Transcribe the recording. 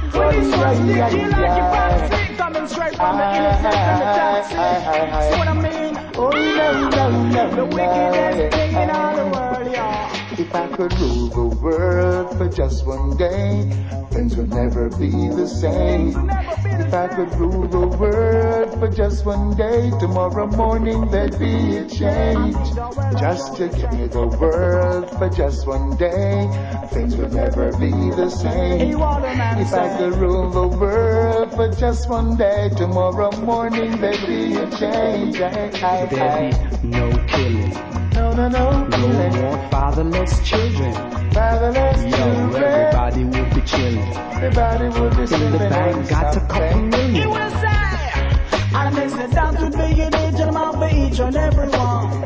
When this one's sticky like your proxy, coming straight from the innocent and the toxic. See what I mean? Oh, no, The wickedest thing in all the world, y'all. If I could rule the world for just one day, things would never be the same. If I could rule the world for just one day, tomorrow morning there'd be a change. Just to give me the world for just one day, things would never be the same. If I could rule the world for just one day, tomorrow morning there'd be a change. There'd be no killing. No more fatherless children. Fatherless Yo, children. everybody would be chilling. Everybody would be In the bank, got a couple million. USA! I miss it down to big and each and for each and every one.